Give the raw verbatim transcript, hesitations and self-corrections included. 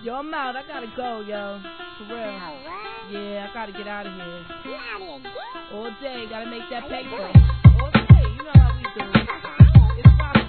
Yo, I'm out. I gotta go, yo. For real. Oh, what? Yeah, I gotta get out of here. You out here again? All day. Gotta make that How you paper. doing? All day. You know how we do. It's